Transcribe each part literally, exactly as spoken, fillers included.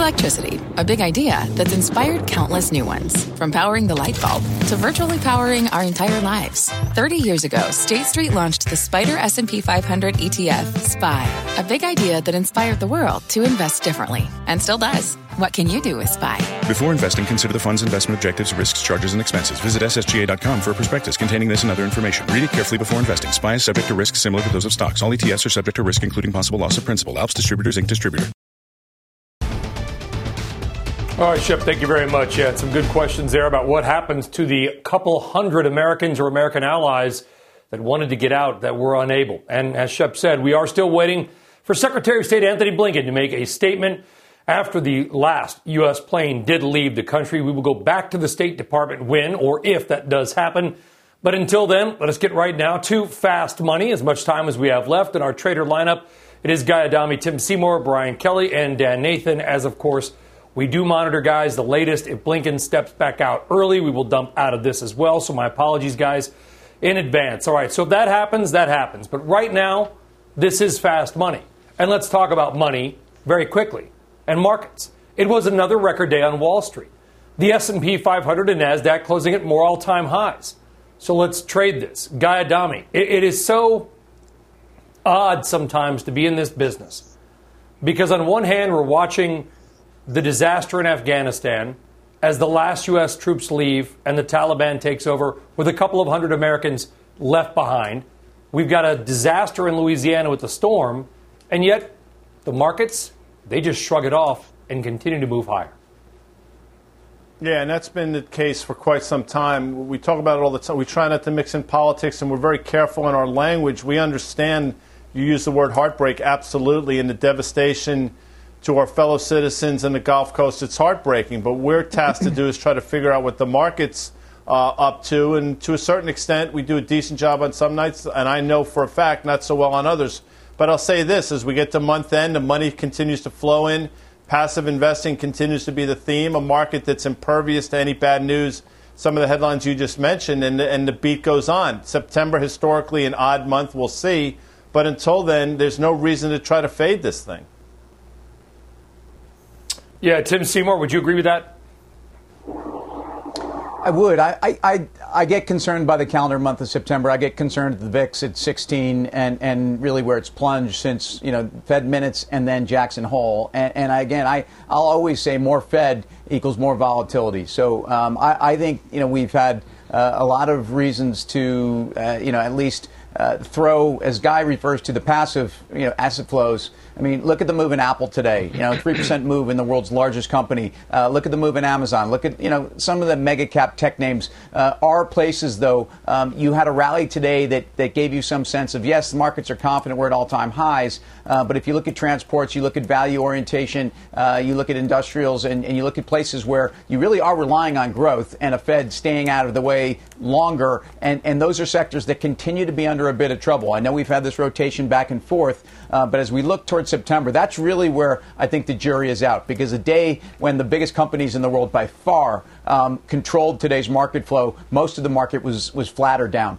Electricity, a big idea that's inspired countless new ones. From powering the light bulb to virtually powering our entire lives. thirty years ago, State Street launched the Spider S and P five hundred E T F, S P Y, a big idea that inspired the world to invest differently, and still does. What can you do with S P Y? Before investing, consider the fund's investment objectives, risks, charges, and expenses. Visit S S G A dot com for a prospectus containing this and other information. Read it carefully before investing. S P Y is subject to risks similar to those of stocks. All E T Fs are subject to risk, including possible loss of principal. Alps Distributors, Incorporated Distributor. All right, Shep, thank you very much. Yeah, some good questions there about what happens to the couple hundred Americans or American allies that wanted to get out that were unable. And as Shep said, we are still waiting for Secretary of State Anthony Blinken to make a statement after the last U S plane did leave the country. We will go back to the State Department when or if that does happen. But until then, let us get right now to Fast Money, as much time as we have left in our trader lineup. It is Guy Adami, Tim Seymour, Brian Kelly, and Dan Nathan, as of course we do monitor, guys, the latest. If Blinken steps back out early, we will dump out of this as well. So my apologies, guys, in advance. All right, so if that happens, that happens. But right now, this is Fast Money. And let's talk about money very quickly. And markets. It was another record day on Wall Street. The S and P five hundred and NASDAQ closing at more all-time highs. So let's trade this. Guy Adami, it, it is so odd sometimes to be in this business. Because on one hand, we're watching the disaster in Afghanistan as the last U S troops leave and the Taliban takes over with a couple of hundred Americans left behind. We've got a disaster in Louisiana with the storm, and yet the markets, they just shrug it off and continue to move higher. Yeah, and that's been the case for quite some time. We talk about it all the time. We try not to mix in politics, and we're very careful in our language. We understand you use the word heartbreak, absolutely, and the devastation to our fellow citizens in the Gulf Coast. It's heartbreaking, but what we're tasked to do is try to figure out what the market's uh, up to, and to a certain extent, we do a decent job on some nights, and I know for a fact not so well on others. But I'll say this, as we get to month end, the money continues to flow in. Passive investing continues to be the theme, a market that's impervious to any bad news. Some of the headlines you just mentioned, and the, and the beat goes on. September, historically an odd month, we'll see. But until then, there's no reason to try to fade this thing. Yeah, Tim Seymour, would you agree with that? I would. I, I, I, I get concerned by the calendar month of September. I get concerned at the V I X at sixteen and, and really where it's plunged since, you know, Fed minutes and then Jackson Hole. And, and again, I, I'll always say more Fed equals more volatility. So um, I, I think, you know, we've had uh, a lot of reasons to, uh, you know, at least uh, throw, as Guy refers to, the passive, you know, asset flows. I mean, look at the move in Apple today, you know, three percent move in the world's largest company. Uh, look at the move in Amazon. Look at, you know, some of the mega cap tech names. Uh, are places, though, um, you had a rally today that, that gave you some sense of, yes, the markets are confident we're at all-time highs. Uh, but if you look at transports, you look at value orientation, uh, you look at industrials, and, and you look at places where you really are relying on growth and a Fed staying out of the way longer. And, and those are sectors that continue to be under a bit of trouble. I know we've had this rotation back and forth, uh, but as we look towards September, that's really where I think the jury is out, because a day when the biggest companies in the world by far um, controlled today's market flow, most of the market was, was flat or down.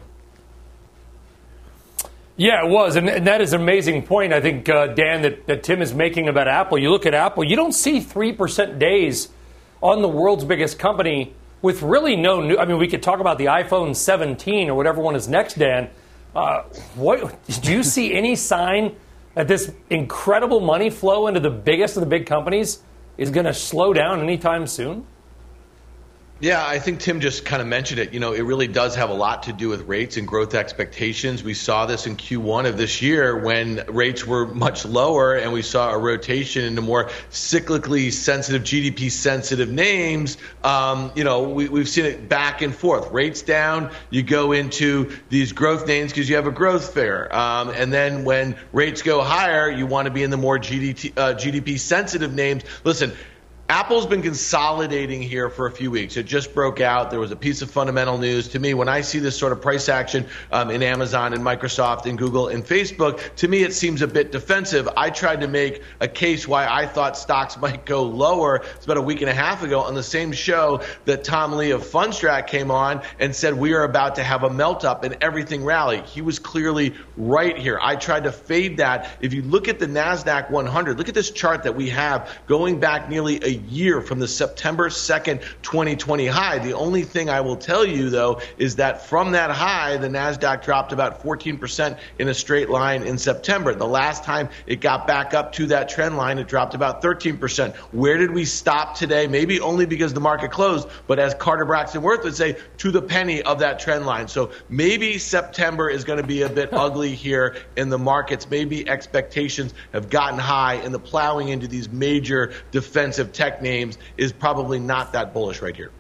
Yeah, it was. And, and that is an amazing point, I think, uh, Dan, that, that Tim is making about Apple. You look at Apple, you don't see three percent days on the world's biggest company with really no new. I mean, we could talk about the iPhone seventeen or whatever one is next, Dan. Uh, what, do you see any sign that this incredible money flow into the biggest of the big companies is going to slow down anytime soon? Yeah, I think Tim just kind of mentioned it. You know, it really does have a lot to do with rates and growth expectations. We saw this in Q one of this year when rates were much lower, and we saw a rotation into more cyclically sensitive, G D P-sensitive names. Um, you know, we, we've seen it back and forth. Rates down, you go into these growth names because you have a growth fair. Um, and then when rates go higher, you want to be in the more G D P, uh, G D P-sensitive names. Listen, Apple's been consolidating here for a few weeks. It just broke out. There was a piece of fundamental news. To me, when I see this sort of price action um, in Amazon and Microsoft and Google and Facebook, to me it seems a bit defensive. I tried to make a case why I thought stocks might go lower. It's about a week and a half ago on the same show that Tom Lee of Fundstrat came on and said we are about to have a melt up and everything rally. He was clearly right here. I tried to fade that. If you look at the NASDAQ one hundred, look at this chart that we have going back nearly a year from the September second, twenty twenty high. The only thing I will tell you, though, is that from that high, the NASDAQ dropped about fourteen percent in a straight line in September. The last time it got back up to that trend line, it dropped about thirteen percent. Where did we stop today? Maybe only because the market closed, but as Carter Braxton Worth would say, to the penny of that trend line. So maybe September is going to be a bit ugly here in the markets. Maybe expectations have gotten high, and the plowing into these major defensive tech names is probably not that bullish right here.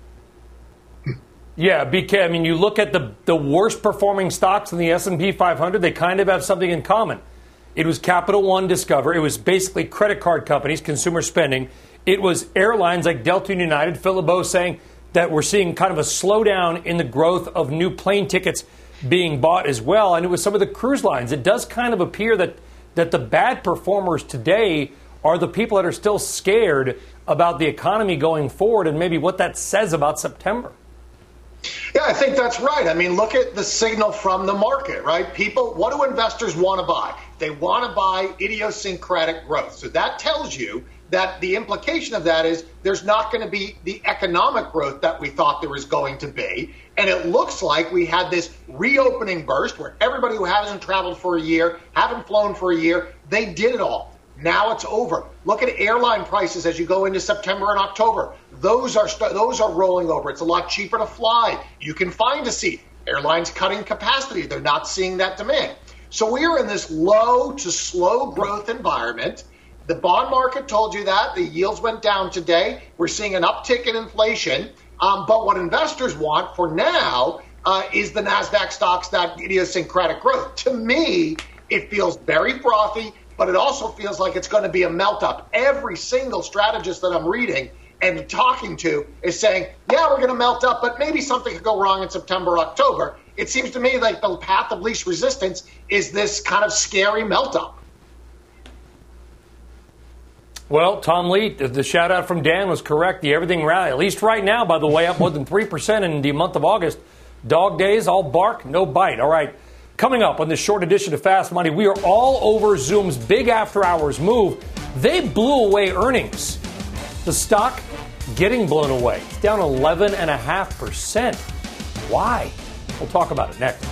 Yeah, B K, I mean, you look at the, the worst performing stocks in the S and P five hundred, they kind of have something in common. It was Capital One, Discover. It was basically credit card companies, consumer spending. It was airlines like Delta and United. Phil LeBeau saying that we're seeing kind of a slowdown in the growth of new plane tickets being bought as well. And it was some of the cruise lines. It does kind of appear that, that the bad performers today are the people that are still scared about the economy going forward and maybe what that says about September. Yeah, I think that's right. I mean, look at the signal from the market, right? People, what do investors want to buy? They want to buy idiosyncratic growth. So that tells you that the implication of that is there's not going to be the economic growth that we thought there was going to be. And it looks like we had this reopening burst where everybody who hasn't traveled for a year, haven't flown for a year, they did it all. Now it's over. Look at airline prices as you go into September and October. Those are those are rolling over. It's a lot cheaper to fly. You can find a seat. Airlines cutting capacity. They're not seeing that demand. So we are in this low to slow growth environment. The bond market told you that. The yields went down today. We're seeing an uptick in inflation. Um, but what investors want for now uh, is the NASDAQ stocks, that idiosyncratic growth. To me, it feels very frothy, but it also feels like it's going to be a melt up. Every single strategist that I'm reading and talking to is saying, yeah, we're going to melt up, but maybe something could go wrong in September, October. It seems to me like the path of least resistance is this kind of scary melt up. Well, Tom Lee, the shout out from Dan was correct. The everything rally, at least right now, by the way, up more than three percent in the month of August. Dog days, all bark, no bite. All right. Coming up on this short edition of Fast Money, we are all over Zoom's big after-hours move. They blew away earnings. The stock getting blown away. It's down eleven point five percent. Why? We'll talk about it next.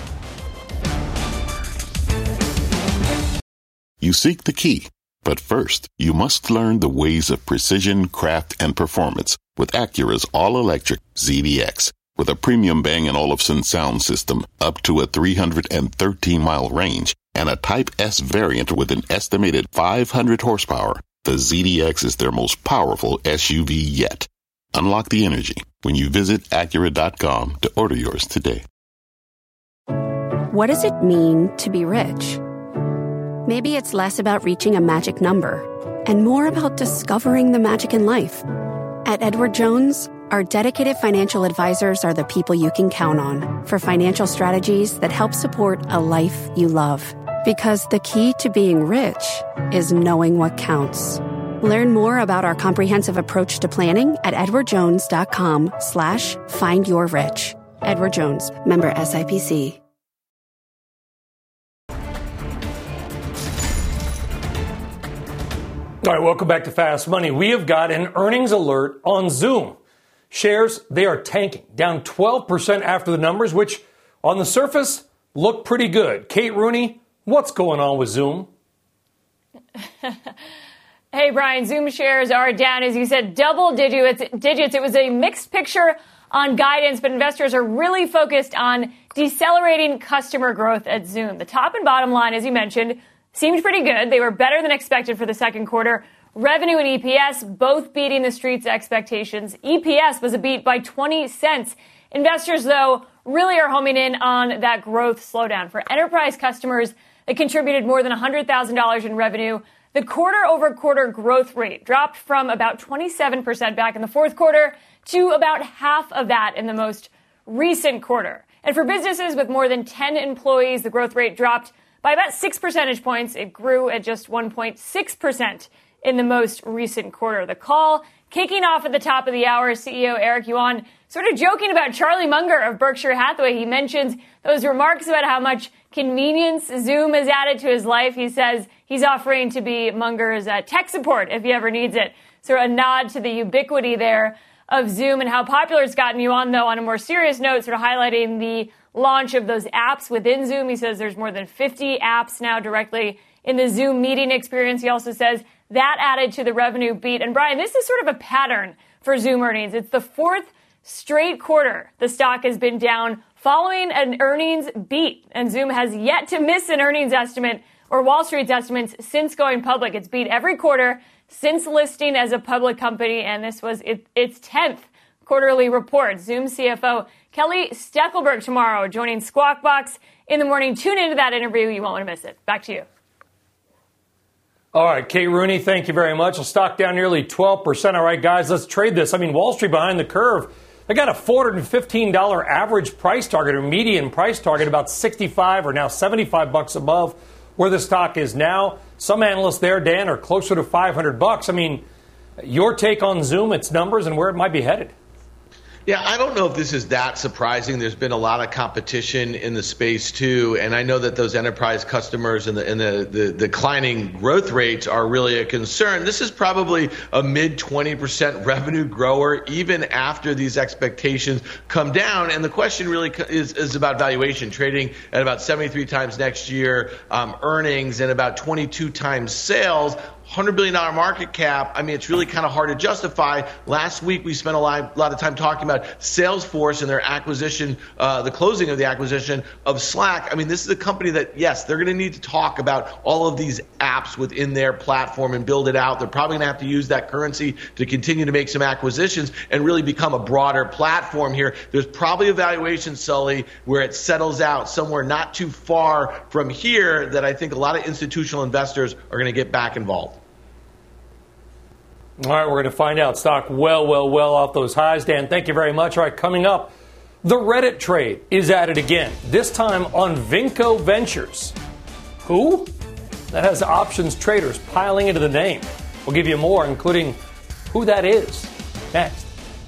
You seek the key, but first, you must learn the ways of precision, craft, and performance with Acura's all-electric Z D X. With a premium Bang and Olufsen sound system up to a three hundred thirteen mile range and a Type S variant with an estimated five hundred horsepower, the Z D X is their most powerful S U V yet. Unlock the energy when you visit Acura dot com to order yours today. What does it mean to be rich? Maybe it's less about reaching a magic number and more about discovering the magic in life. At Edward Jones, our dedicated financial advisors are the people you can count on for financial strategies that help support a life you love. Because the key to being rich is knowing what counts. Learn more about our comprehensive approach to planning at edwardjones.com slash find your rich. Edward Jones, member S I P C. All right, welcome back to Fast Money. We have got an earnings alert on Zoom. Shares, they are tanking, down twelve percent after the numbers, which on the surface look pretty good. Kate Rooney, what's going on with Zoom? Hey, Brian, Zoom shares are down, as you said, double digits. digits. It was a mixed picture on guidance, but investors are really focused on decelerating customer growth at Zoom. The top and bottom line, as you mentioned, seemed pretty good. They were better than expected for the second quarter. Revenue and E P S both beating the street's expectations. E P S was a beat by twenty cents. Investors, though, really are homing in on that growth slowdown. For enterprise customers that contributed more than one hundred thousand dollars in revenue, The quarter-over-quarter growth rate dropped from about twenty-seven percent back in the fourth quarter to about half of that in the most recent quarter. And for businesses with more than ten employees, the growth rate dropped by about six percentage points. It grew at just one point six percent in the most recent quarter. The call kicking off at the top of the hour, C E O Eric Yuan sort of joking about Charlie Munger of Berkshire Hathaway. He mentions those remarks about how much convenience Zoom has added to his life. He says he's offering to be Munger's uh, tech support if he ever needs it. So a nod to the ubiquity there of Zoom and how popular it's gotten. Yuan, though, on a more serious note, sort of highlighting the launch of those apps within Zoom. He says there's more than fifty apps now directly in the Zoom meeting experience. He also says that added to the revenue beat. And Brian, this is sort of a pattern for Zoom earnings. It's the fourth straight quarter the stock has been down following an earnings beat. And Zoom has yet to miss an earnings estimate or Wall Street's estimates since going public. It's beat every quarter since listing as a public company. And this was it, its tenth quarterly report. Zoom C F O Kelly Steckelberg tomorrow joining Squawk Box in the morning. Tune into that interview. You won't want to miss it. Back to you. All right, Kate Rooney, thank you very much. The stock down nearly twelve percent. All right, guys, let's trade this. I mean, Wall Street behind the curve. They got a four hundred fifteen dollars average price target or median price target, about sixty-five or now seventy-five bucks above where the stock is now. Some analysts there, Dan, are closer to five hundred bucks. I mean, your take on Zoom, its numbers, and where it might be headed. Yeah, I don't know if this is that surprising. There's been a lot of competition in the space, too. And I know that those enterprise customers and the, and the, the declining growth rates are really a concern. This is probably a mid twenty percent revenue grower, even after these expectations come down. And the question really is, is about valuation, trading at about seventy-three times next year, um, earnings, and about twenty-two times sales. one hundred billion dollars market cap. I mean, it's really kind of hard to justify. Last week, we spent a lot, a lot of time talking about Salesforce and their acquisition, uh, the closing of the acquisition of Slack. I mean, this is a company that, yes, they're going to need to talk about all of these apps within their platform and build it out. They're probably going to have to use that currency to continue to make some acquisitions and really become a broader platform here. There's probably a valuation, Sully, where it settles out somewhere not too far from here that I think a lot of institutional investors are going to get back involved. All right, we're going to find out. Stock well, well, well off those highs. Dan, thank you very much. All right, coming up, the Reddit trade is at it again, this time on Vinco Ventures. Who? That has options traders piling into the name. We'll give you more, including who that is, next.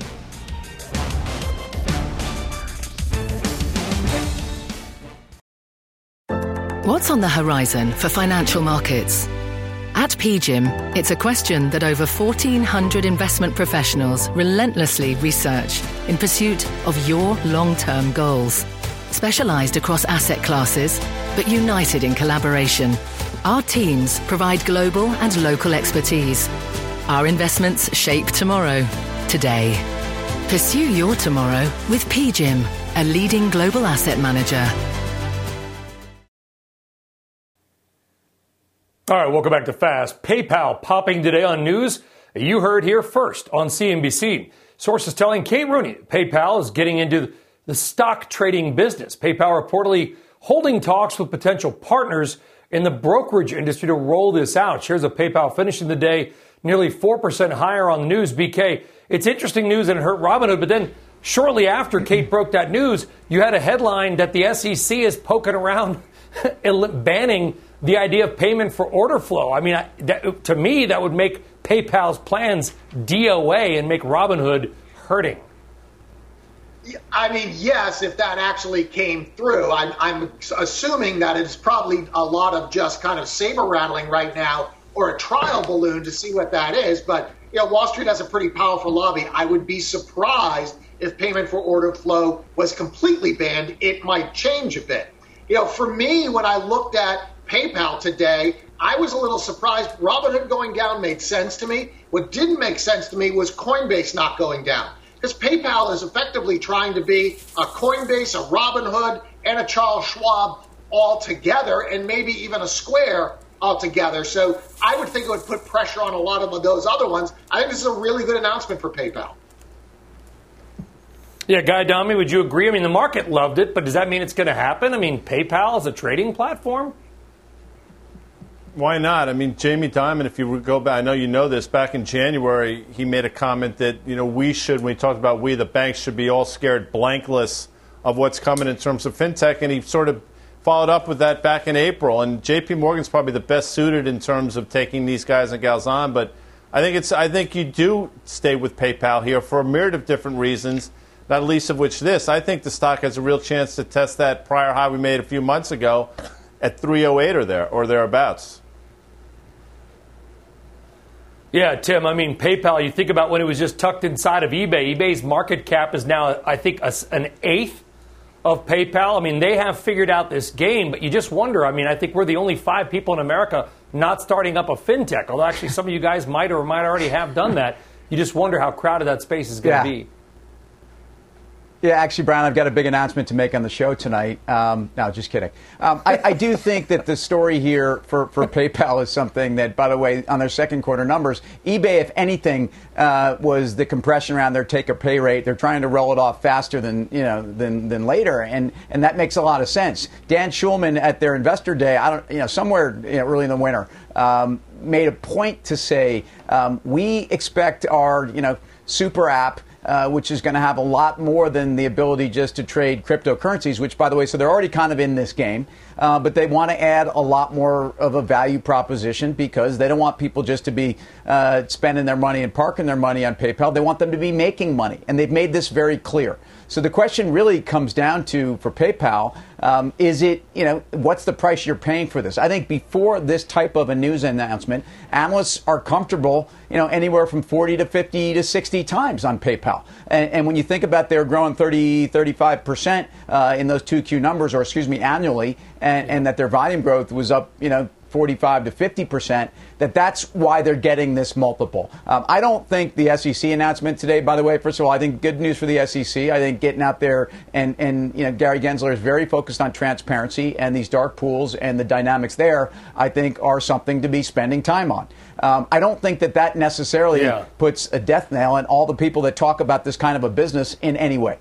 What's on the horizon for financial markets? At P G I M, it's a question that over fourteen hundred investment professionals relentlessly research in pursuit of your long-term goals. Specialized across asset classes, but united in collaboration, our teams provide global and local expertise. Our investments shape tomorrow, today. Pursue your tomorrow with P G I M, a leading global asset manager. All right, welcome back to Fast. PayPal popping today on news you heard here first on C N B C. Sources telling Kate Rooney PayPal is getting into the stock trading business. PayPal reportedly holding talks with potential partners in the brokerage industry to roll this out. Shares of PayPal finishing the day nearly four percent higher on the news. B K, it's interesting news and it hurt Robinhood, but then shortly after Kate broke that news, you had a headline that the S E C is poking around banning the idea of payment for order flow. I mean, I, that, to me, that would make PayPal's plans D O A and make Robinhood hurting. I mean, yes, if that actually came through. I'm, I'm assuming that it's probably a lot of just kind of saber rattling right now or a trial balloon to see what that is. But, you know, Wall Street has a pretty powerful lobby. I would be surprised if payment for order flow was completely banned. It might change a bit. You know, for me, when I looked at PayPal today, I was a little surprised. Robinhood going down made sense to me. What didn't make sense to me was Coinbase not going down, because PayPal is effectively trying to be a Coinbase, a Robinhood, and a Charles Schwab all together, and maybe even a Square all together. So I would think it would put pressure on a lot of those other ones. I think this is a really good announcement for PayPal. Yeah, Guy Adami, would you agree? I mean, the market loved it, but does that mean it's going to happen? I mean, PayPal is a trading platform? Why not? I mean, Jamie Dimon, if you go back, I know you know this, back in January, he made a comment that, you know, we should, when he talked about we, the banks should be all scared blankless of what's coming in terms of fintech, and he sort of followed up with that back in April. And J P Morgan's probably the best suited in terms of taking these guys and gals on, but I think it's, I think you do stay with PayPal here for a myriad of different reasons, not least of which this. I think the stock has a real chance to test that prior high we made a few months ago at three oh eight or there, or thereabouts. Yeah, Tim, I mean, PayPal, you think about when it was just tucked inside of eBay. eBay's market cap is now, I think, a, an eighth of PayPal. I mean, they have figured out this game, but you just wonder. I mean, I think we're the only five people in America not starting up a fintech, although actually some of you guys might or might already have done that. You just wonder how crowded that space is going to yeah. be. Yeah, actually, Brian, I've got a big announcement to make on the show tonight. Um, no, just kidding. Um, I, I do think that the story here for, for PayPal is something that, by the way, on their second quarter numbers, eBay, if anything, uh, was the compression around their take-or-pay rate. They're trying to roll it off faster than you know than than later, and and that makes a lot of sense. Dan Schulman at their investor day, I don't you know somewhere you know, early in the winter, um, made a point to say um, we expect our you know super app. Uh, which is going to have a lot more than the ability just to trade cryptocurrencies, which, by the way, so they're already kind of in this game. Uh, but they want to add a lot more of a value proposition because they don't want people just to be uh, spending their money and parking their money on PayPal. They want them to be making money. And they've made this very clear. So the question really comes down to, for PayPal, um, is it, you know, what's the price you're paying for this? I think before this type of a news announcement, analysts are comfortable, you know, anywhere from forty to fifty to sixty times on PayPal. And, and when you think about they're growing thirty, thirty-five percent uh, in those two Q numbers, or excuse me, annually, and, and that their volume growth was up, you know, forty-five to fifty percent, that that's why they're getting this multiple. Um, I don't think the S E C announcement today, by the way, first of all, I think good news for the S E C. I think getting out there and, and you know, Gary Gensler is very focused on transparency, and these dark pools and the dynamics there, I think, are something to be spending time on. Um, I don't think that that necessarily yeah. puts a death nail in all the people that talk about this kind of a business in any way.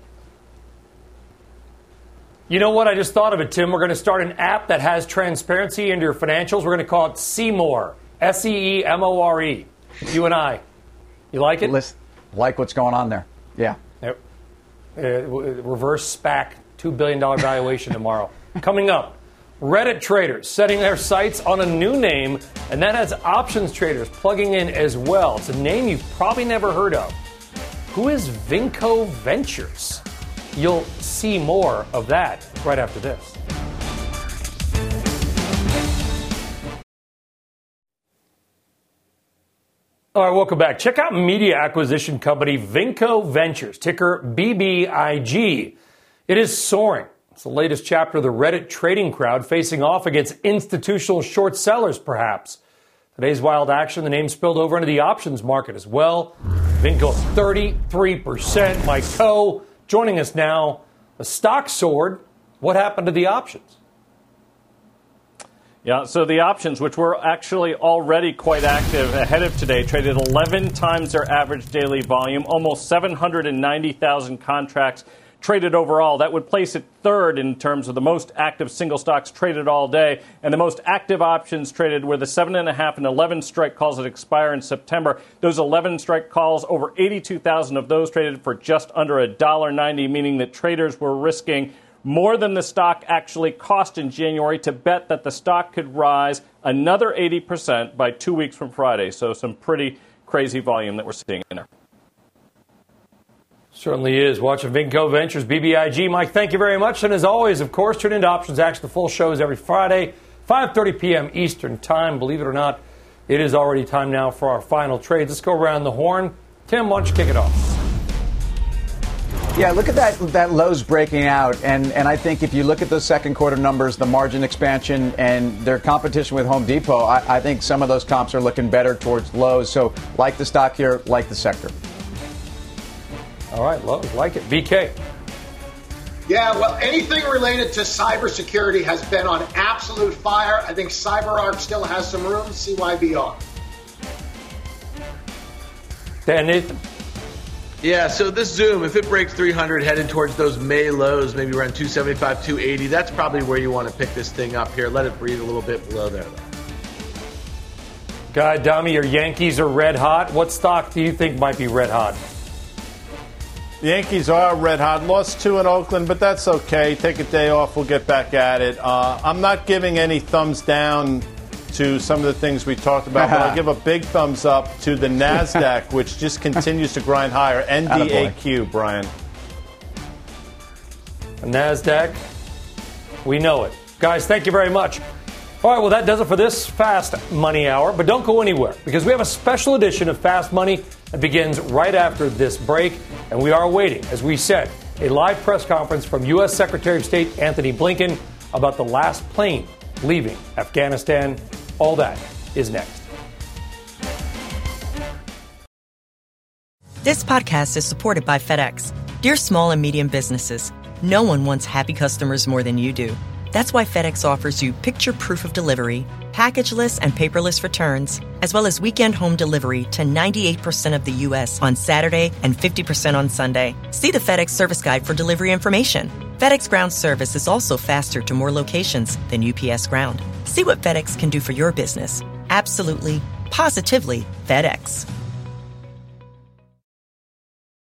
You know what? I just thought of it, Tim. We're going to start an app that has transparency into your financials. We're going to call it Seymour. S E E M O R E. You and I. You like it? Listen, like what's going on there. Yeah. Yep. Uh, reverse SPAC, two billion dollars valuation tomorrow. Coming up, Reddit traders setting their sights on a new name, and that has options traders plugging in as well. It's a name you've probably never heard of. Who is Vinco Ventures? You'll see more of that right after this. All right, welcome back. Check out media acquisition company Vinco Ventures, ticker B B I G. It is soaring. It's the latest chapter of the Reddit trading crowd facing off against institutional short sellers, perhaps. Today's wild action, the name spilled over into the options market as well. Vinco thirty-three percent. Mike Coe joining us now. The stock soared. What happened to the options? Yeah, so the options, which were actually already quite active ahead of today, traded eleven times their average daily volume, almost seven hundred ninety thousand contracts traded overall. That would place it third in terms of the most active single stocks traded all day. And the most active options traded were the seven and a half and eleven strike calls that expire in September. Those eleven strike calls, over eighty-two thousand of those traded for just under one dollar ninety, meaning that traders were risking more than the stock actually cost in January to bet that the stock could rise another eighty percent by two weeks from Friday. So some pretty crazy volume that we're seeing in there. Certainly is. Watching Vinco Ventures, B B I G. Mike, thank you very much. And as always, of course, tune into Options Action. The full show is every Friday, five thirty p.m. Eastern Time. Believe it or not, it is already time now for our final trades. Let's go around the horn. Tim, why don't you kick it off? Yeah, look at that that Lowe's breaking out. And, and I think if you look at those second quarter numbers, the margin expansion and their competition with Home Depot, I, I think some of those comps are looking better towards Lowe's. So like the stock here, like the sector. All right, Lowe's, like it. V K. Yeah, well, anything related to cybersecurity has been on absolute fire. I think CyberArk still has some room. C Y B R. Dan Nathan. Yeah, so this Zoom, if it breaks three hundred, headed towards those May lows, maybe around two seventy-five, two eighty, that's probably where you want to pick this thing up here. Let it breathe a little bit below there, though. Guy Dummy, your Yankees are red hot. What stock do you think might be red hot? The Yankees are red hot. Lost two in Oakland, but that's okay. Take a day off. We'll get back at it. Uh, I'm not giving any thumbs down to some of the things we talked about, but I'll give a big thumbs up to the NASDAQ, which just continues to grind higher. N D A Q, Brian. NASDAQ, we know it. Guys, thank you very much. All right, well, that does it for this Fast Money Hour, but don't go anywhere because we have a special edition of Fast Money that begins right after this break, and we are awaiting, as we said, a live press conference from U S Secretary of State Anthony Blinken about the last plane leaving Afghanistan. All that is next. This podcast is supported by FedEx. Dear small and medium businesses, no one wants happy customers more than you do. That's why FedEx offers you picture proof of delivery, packageless and paperless returns, as well as weekend home delivery to ninety-eight percent of the U S on Saturday and fifty percent on Sunday. See the FedEx service guide for delivery information. FedEx Ground service is also faster to more locations than U P S Ground. See what FedEx can do for your business. Absolutely, positively FedEx.